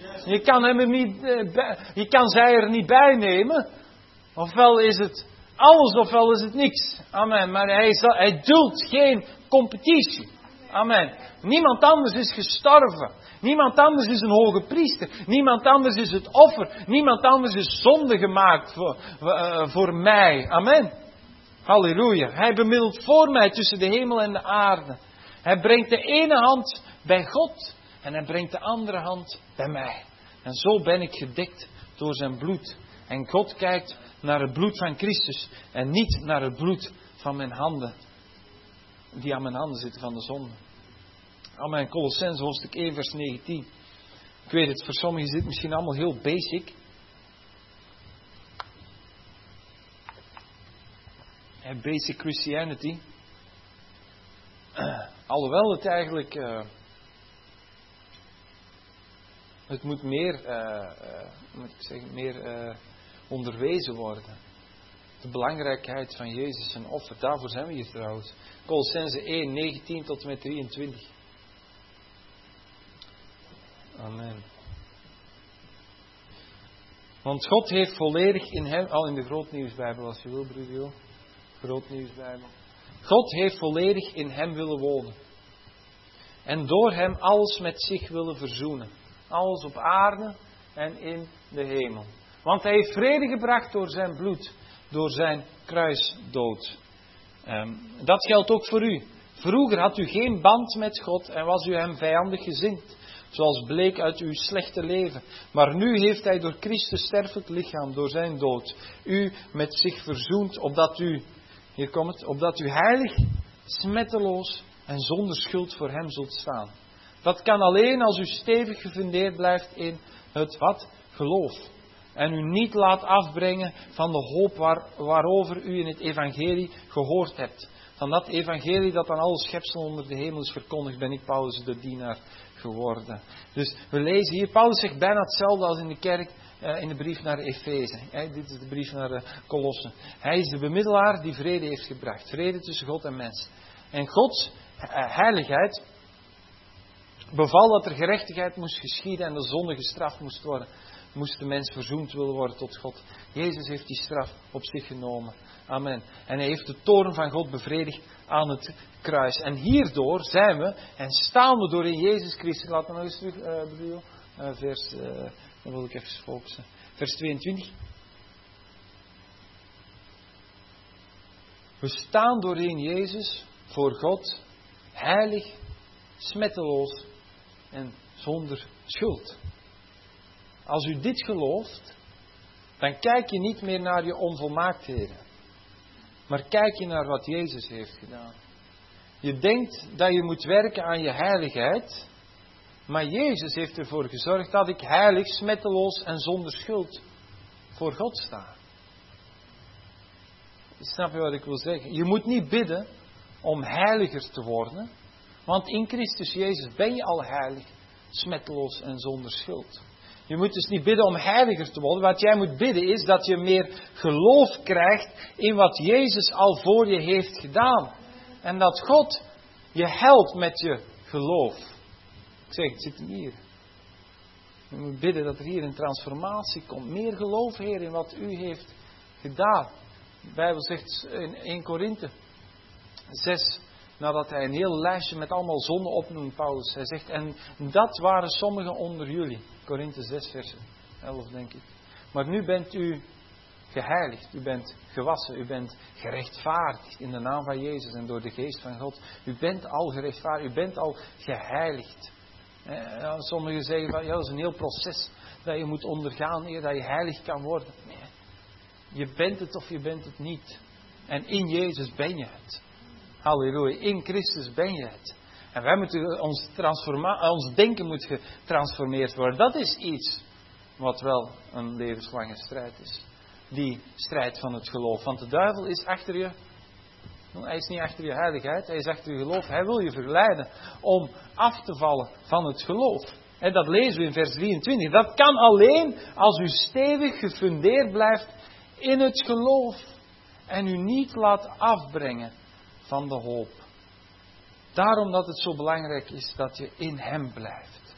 S2: Je kan zij er niet bij nemen. Ofwel is het alles, ofwel is het niks. Amen. Maar hij duldt geen competitie. Amen. Niemand anders is gestorven. Niemand anders is een hoge priester. Niemand anders is het offer. Niemand anders is zonde gemaakt voor mij. Amen. Halleluja. Hij bemiddelt voor mij tussen de hemel en de aarde. Hij brengt de ene hand bij God en hij brengt de andere hand bij mij. En zo ben ik gedekt door zijn bloed. En God kijkt naar het bloed van Christus en niet naar het bloed van mijn handen. Die aan mijn handen zitten van de zonde. Amen. Colossenzen hoofdstuk 1 vers 19. Ik weet het, voor sommigen is dit misschien allemaal heel basic. Basic Christianity. Alhoewel het eigenlijk Het moet meer, onderwezen worden. De belangrijkheid van Jezus en offer. Daarvoor zijn we hier trouwens. Kolossenzen 1, 19 tot en met 23. Amen. Want God heeft volledig in hem, al in de Grootnieuwsbijbel als je wil, broeder Jo. Grootnieuwsbijbel. God heeft volledig in hem willen wonen. En door hem alles met zich willen verzoenen. Alles op aarde en in de hemel. Want hij heeft vrede gebracht door zijn bloed. Door zijn kruisdood. Dat geldt ook voor u. Vroeger had u geen band met God en was u hem vijandig gezind. Zoals bleek uit uw slechte leven. Maar nu heeft hij door Christus sterfelijk lichaam, door zijn dood, u met zich verzoend, opdat u, hier komt het, opdat u heilig, smetteloos en zonder schuld voor hem zult staan. Dat kan alleen als u stevig gefundeerd blijft in het wat? Geloof. En u niet laat afbrengen van de hoop waarover u in het evangelie gehoord hebt. Van dat evangelie dat aan alle schepselen onder de hemel is verkondigd, ben ik Paulus de dienaar geworden. Dus we lezen hier, Paulus zegt bijna hetzelfde als in de kerk in de brief naar de Efeze. Dit is de brief naar de Kolossen. Hij is de bemiddelaar die vrede heeft gebracht. Vrede tussen God en mens. En Gods heiligheid beval dat er gerechtigheid moest geschieden en de zonde gestraft moest worden. Moest de mens verzoend willen worden tot God. Jezus heeft die straf op zich genomen. Amen. En hij heeft de toorn van God bevredigd aan het kruis. En hierdoor zijn we en staan we door in Jezus Christus. Laat me nog eens terug, dan wil ik even focussen. Vers 22. We staan door in Jezus voor God heilig, smetteloos en zonder schuld. Als u dit gelooft, dan kijk je niet meer naar je onvolmaaktheden. Maar kijk je naar wat Jezus heeft gedaan. Je denkt dat je moet werken aan je heiligheid. Maar Jezus heeft ervoor gezorgd dat ik heilig, smetteloos en zonder schuld voor God sta. Snap je wat ik wil zeggen? Je moet niet bidden om heiliger te worden. Want in Christus Jezus ben je al heilig, smetteloos en zonder schuld. Je moet dus niet bidden om heiliger te worden. Wat jij moet bidden is dat je meer geloof krijgt in wat Jezus al voor je heeft gedaan. En dat God je helpt met je geloof. Ik zeg, het zit hem hier. Je moet bidden dat er hier een transformatie komt. Meer geloof, Heer, in wat u heeft gedaan. De Bijbel zegt in 1 Korinthe 6... Nadat hij een heel lijstje met allemaal zonden opnoemt, Paulus. Hij zegt, en dat waren sommigen onder jullie. Korinthe 6 vers 11 denk ik. Maar nu bent u geheiligd. U bent gewassen. U bent gerechtvaardigd in de naam van Jezus en door de geest van God. U bent al gerechtvaardigd. U bent al geheiligd. Sommigen zeggen, ja, dat is een heel proces dat je moet ondergaan eer dat je heilig kan worden. Nee. Je bent het of je bent het niet. En in Jezus ben je het. Halleluja, in Christus ben je het. En wij moeten ons denken moet getransformeerd worden. Dat is iets wat wel een levenslange strijd is. Die strijd van het geloof. Want de duivel is achter je. Hij is niet achter je heiligheid, hij is achter je geloof. Hij wil je verleiden om af te vallen van het geloof. En dat lezen we in vers 23. Dat kan alleen als u stevig gefundeerd blijft in het geloof. En u niet laat afbrengen van de hoop. Daarom dat het zo belangrijk is dat je in hem blijft.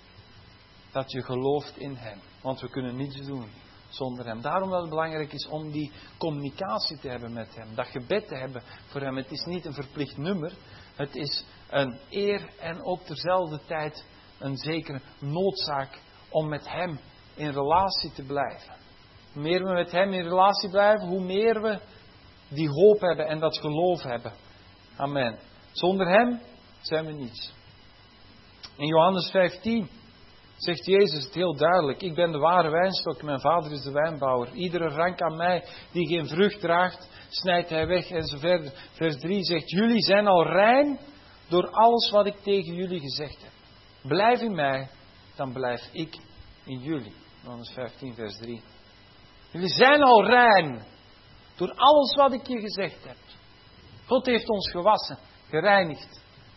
S2: Dat je gelooft in hem. Want we kunnen niets doen zonder hem. Daarom dat het belangrijk is om die communicatie te hebben met hem. Dat gebed te hebben voor hem. Het is niet een verplicht nummer. Het is een eer en ook terzelfde tijd een zekere noodzaak om met hem in relatie te blijven. Hoe meer we met hem in relatie blijven, hoe meer we die hoop hebben en dat geloof hebben. Amen. Zonder hem zijn we niets. In Johannes 15 zegt Jezus het heel duidelijk. Ik ben de ware wijnstok, mijn vader is de wijnbouwer. Iedere rank aan mij die geen vrucht draagt, snijdt hij weg enzovoort. Vers 3 zegt, jullie zijn al rein door alles wat ik tegen jullie gezegd heb. Blijf in mij, dan blijf ik in jullie. Johannes 15 vers 3. Jullie zijn al rein door alles wat ik je gezegd heb. God heeft ons gewassen, gereinigd.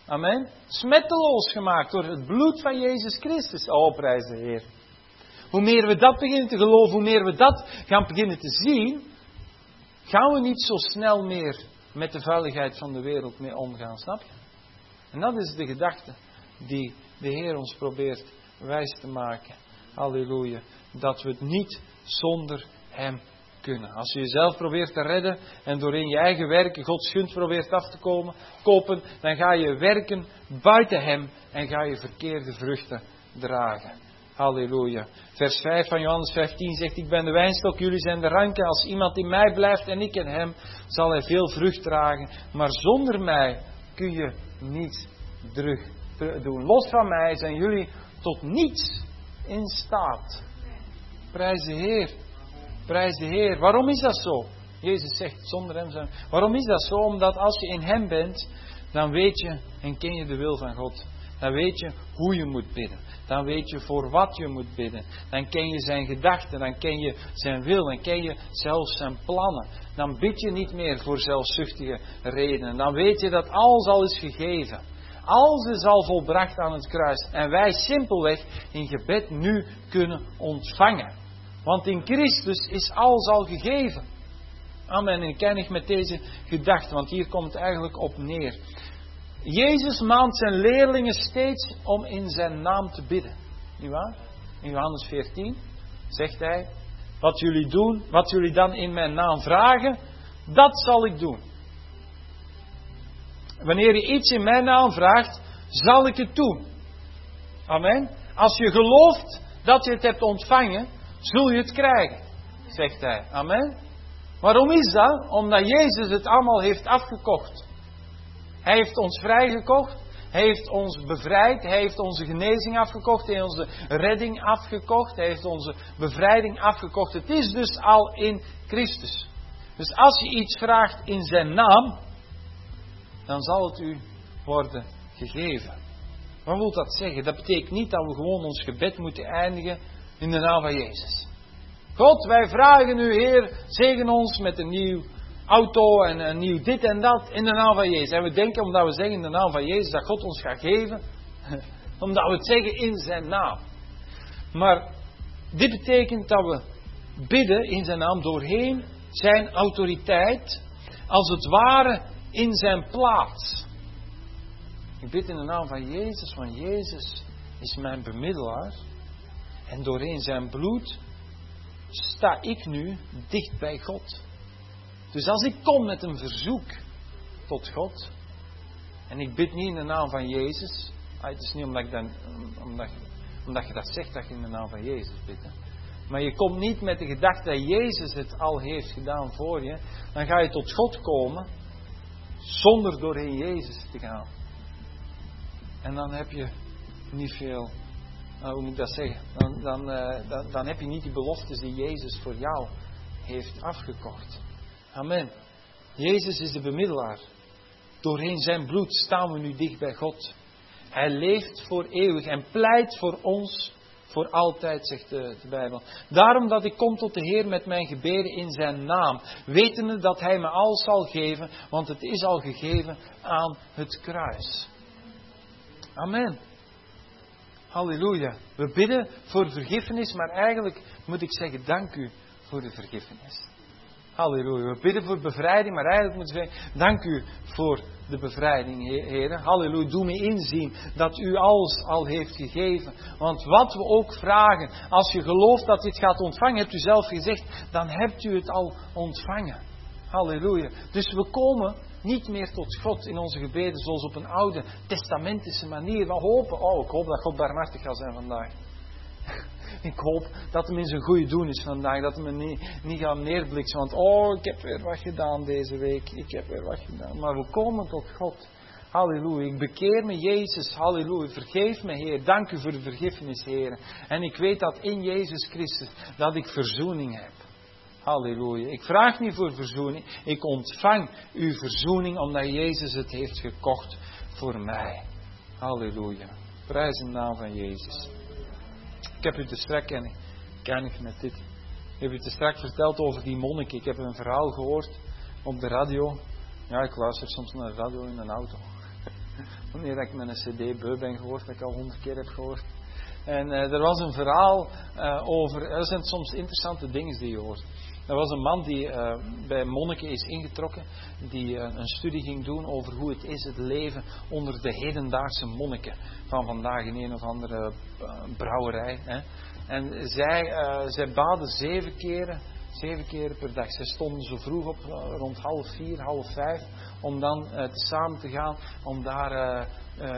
S2: Amen. Smetteloos gemaakt door het bloed van Jezus Christus. Oh, prijs de Heer. Hoe meer we dat beginnen te geloven, hoe meer we dat gaan beginnen te zien, gaan we niet zo snel meer met de vuiligheid van de wereld mee omgaan, snap je? En dat is de gedachte die de Heer ons probeert wijs te maken. Halleluja. Dat we het niet zonder Hem kunnen. Als je jezelf probeert te redden en door in je eigen werken Gods gunst probeert af te kopen, dan ga je werken buiten Hem en ga je verkeerde vruchten dragen. Halleluja. Vers 5 van Johannes 15 zegt: ik ben de wijnstok, jullie zijn de ranken. Als iemand in mij blijft en ik in hem, zal hij veel vrucht dragen. Maar zonder mij kun je niets doen. Los van mij zijn jullie tot niets in staat. Prijs de Heer. Prijs de Heer. Waarom is dat zo? Jezus zegt, zonder hem zijn. Waarom is dat zo? Omdat als je in hem bent, dan weet je en ken je de wil van God. Dan weet je hoe je moet bidden. Dan weet je voor wat je moet bidden. Dan ken je zijn gedachten. Dan ken je zijn wil. Dan ken je zelfs zijn plannen. Dan bid je niet meer voor zelfzuchtige redenen. Dan weet je dat alles al is gegeven. Alles is al volbracht aan het kruis. En wij simpelweg in gebed nu kunnen ontvangen. Want in Christus is alles al gegeven. Amen. En ik eindig met deze gedachte. Want hier komt het eigenlijk op neer. Jezus maant zijn leerlingen steeds om in zijn naam te bidden. Niet waar? In Johannes 14 zegt hij: wat jullie doen, wat jullie dan in mijn naam vragen, dat zal ik doen. Wanneer je iets in mijn naam vraagt, zal ik het doen. Amen. Als je gelooft dat je het hebt ontvangen, zul je het krijgen, zegt hij. Amen. Waarom is dat? Omdat Jezus het allemaal heeft afgekocht. Hij heeft ons vrijgekocht. Hij heeft ons bevrijd. Hij heeft onze genezing afgekocht. Hij heeft onze redding afgekocht. Hij heeft onze bevrijding afgekocht. Het is dus al in Christus. Dus als je iets vraagt in zijn naam, dan zal het u worden gegeven. Wat wil dat zeggen? Dat betekent niet dat we gewoon ons gebed moeten eindigen in de naam van Jezus. God, wij vragen u, Heer, zegen ons met een nieuw auto en een nieuw dit en dat in de naam van Jezus. En we denken, omdat we zeggen in de naam van Jezus, dat God ons gaat geven. Omdat we het zeggen in zijn naam. Maar dit betekent dat we bidden in zijn naam doorheen zijn autoriteit. Als het ware in zijn plaats. Ik bid in de naam van Jezus, want Jezus is mijn bemiddelaar. En doorheen zijn bloed sta ik nu dicht bij God. Dus als ik kom met een verzoek tot God, en ik bid niet in de naam van Jezus, het is niet omdat je dat zegt dat je in de naam van Jezus bidt. Hè. Maar je komt niet met de gedachte dat Jezus het al heeft gedaan voor je, dan ga je tot God komen zonder doorheen Jezus te gaan. En dan heb je niet veel, hoe moet ik dat zeggen, dan heb je niet die beloftes die Jezus voor jou heeft afgekocht. Amen. Jezus is de bemiddelaar. Doorheen zijn bloed staan we nu dicht bij God. Hij leeft voor eeuwig en pleit voor ons voor altijd, zegt de Bijbel. Daarom dat ik kom tot de Heer met mijn gebeden in zijn naam, wetende dat hij me alles zal geven, want het is al gegeven aan het kruis. Amen. Halleluja. We bidden voor vergiffenis, maar eigenlijk moet ik zeggen, dank u voor de vergiffenis. Halleluja. We bidden voor bevrijding, maar eigenlijk moeten we zeggen, dank u voor de bevrijding, Heer. Halleluja. Doe me inzien dat u alles al heeft gegeven. Want wat we ook vragen, als je gelooft dat dit gaat ontvangen, hebt u zelf gezegd, dan hebt u het al ontvangen. Halleluja. Dus we komen niet meer tot God in onze gebeden zoals op een oude testamentische manier. We hopen, ik hoop dat God barmhartig gaat zijn vandaag. Ik hoop dat hem in zijn goede doen is vandaag. Dat hem niet gaat neerbliksen. Want ik heb weer wat gedaan deze week. Ik heb weer wat gedaan. Maar we komen tot God. Halleluja. Ik bekeer me, Jezus. Halleluja. Vergeef me, Heer. Dank u voor de vergiffenis, Heer. En ik weet dat in Jezus Christus dat ik verzoening heb. Halleluja. Ik vraag niet voor verzoening. Ik ontvang uw verzoening omdat Jezus het heeft gekocht voor mij. Halleluja. Prijs in de naam van Jezus. Ik heb u te strak met dit. Ik heb u te strak verteld over die monnik. Ik heb een verhaal gehoord op de radio. Ja, ik luister soms naar de radio in een auto. Wanneer ik met een cd beu ben gehoord, dat ik al 100 keer heb gehoord. En er was een verhaal over, er zijn soms interessante dingen die je hoort. Er was een man die bij monniken is ingetrokken, die een studie ging doen over hoe het is, het leven onder de hedendaagse monniken van vandaag in een of andere brouwerij. Hè. En zij baden 7 keren per dag. Zij stonden zo vroeg op, rond 3:30, 4:30, om dan samen te gaan, om daar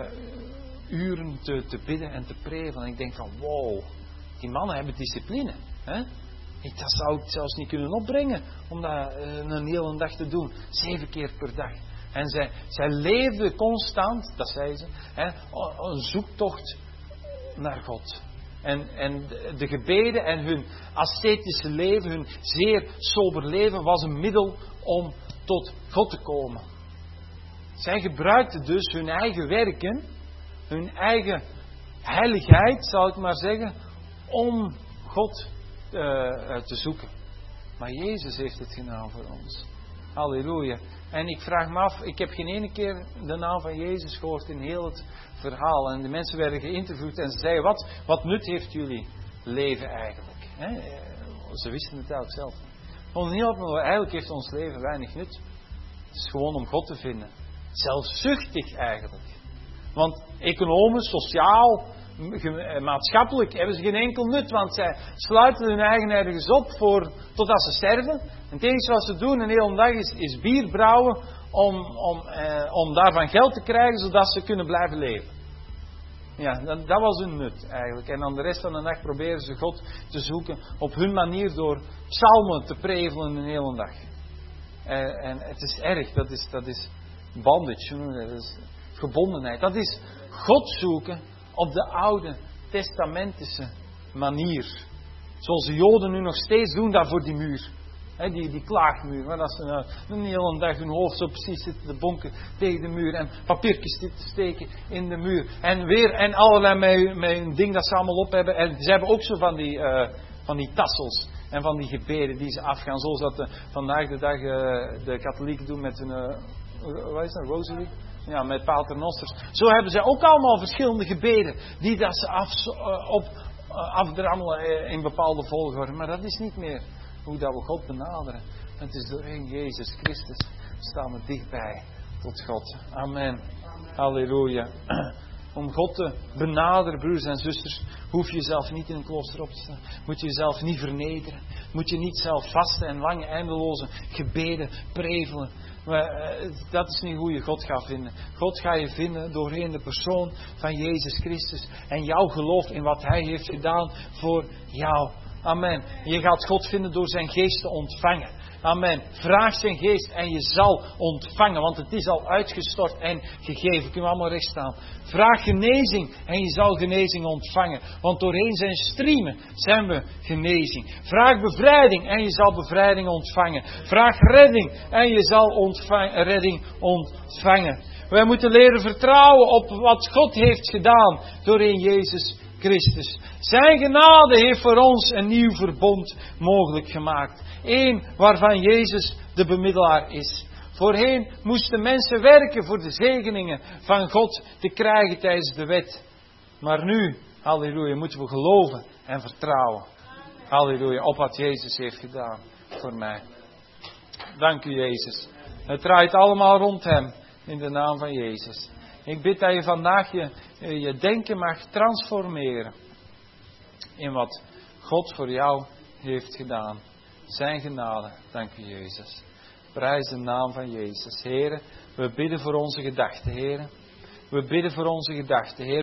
S2: uren te bidden en te prevelen. En ik denk van, wow, die mannen hebben discipline. Hè? Dat zou ik zelfs niet kunnen opbrengen, om dat een hele dag te doen. 7 keer per dag. En zij leefden constant, dat zei ze, hè, een zoektocht naar God. En de gebeden en hun ascetische leven, hun zeer sober leven, was een middel om tot God te komen. Zij gebruikten dus hun eigen werken, hun eigen heiligheid, zal ik maar zeggen, om God te zoeken. Maar Jezus heeft het gedaan voor ons. Halleluja. En ik vraag me af, ik heb geen ene keer de naam van Jezus gehoord in heel het verhaal. En de mensen werden geïnterviewd en ze zeiden, wat nut heeft jullie leven eigenlijk? Ze wisten het eigenlijk zelf. Eigenlijk heeft ons leven weinig nut. Het is gewoon om God te vinden. Zelfzuchtig eigenlijk. Want economisch, sociaal, maatschappelijk hebben ze geen enkel nut, want zij sluiten hun eigen ergens op totdat ze sterven. En het enige wat ze doen een hele dag is bier brouwen om daarvan geld te krijgen, zodat ze kunnen blijven leven. Ja, dat was hun nut eigenlijk. En dan de rest van de dag proberen ze God te zoeken op hun manier door psalmen te prevelen een hele dag. En het is erg, dat is bondage, dat is gebondenheid. Dat is God zoeken op de oude testamentische manier. Zoals de Joden nu nog steeds doen dat voor die muur. Die klaagmuur. Waar dat ze een hele dag hun hoofd zo precies zitten te bonken tegen de muur. En papiertjes zitten te steken in de muur. En allerlei met een ding dat ze allemaal op hebben. En ze hebben ook zo van die tassels. En van die gebeden die ze afgaan. Zoals dat vandaag de dag de katholieken doen met hun wat is dat, rosary? Ja, met paternosters. Zo hebben zij ook allemaal verschillende gebeden die dat ze afdrammelen in bepaalde volgorde. Maar dat is niet meer hoe dat we God benaderen. Het is doorheen Jezus Christus staan we dichtbij tot God. Amen. Halleluja. Om God te benaderen, broers en zusters, hoef je jezelf niet in een klooster op te staan. Moet je jezelf niet vernederen. Moet je niet zelf vasten en lange eindeloze gebeden prevelen. Maar dat is niet hoe je God gaat vinden. God ga je vinden doorheen de persoon van Jezus Christus. En jouw geloof in wat Hij heeft gedaan voor jou. Amen. Je gaat God vinden door zijn geest te ontvangen. Amen. Vraag zijn geest en je zal ontvangen. Want het is al uitgestort en gegeven. Kunnen we allemaal recht staan. Vraag genezing en je zal genezing ontvangen. Want doorheen zijn striemen zijn we genezing. Vraag bevrijding en je zal bevrijding ontvangen. Vraag redding en je zal redding ontvangen. Wij moeten leren vertrouwen op wat God heeft gedaan doorheen Jezus Christus. Zijn genade heeft voor ons een nieuw verbond mogelijk gemaakt. Eén waarvan Jezus de bemiddelaar is. Voorheen moesten mensen werken voor de zegeningen van God te krijgen tijdens de wet. Maar nu, halleluja, moeten we geloven en vertrouwen. Halleluja, op wat Jezus heeft gedaan voor mij. Dank u Jezus. Het draait allemaal rond Hem in de naam van Jezus. Ik bid dat je vandaag je denken mag transformeren in wat God voor jou heeft gedaan. Zijn genade, dank u Jezus. Prijs de naam van Jezus. Heren, we bidden voor onze gedachten, Heren. We bidden voor onze gedachten, Heren.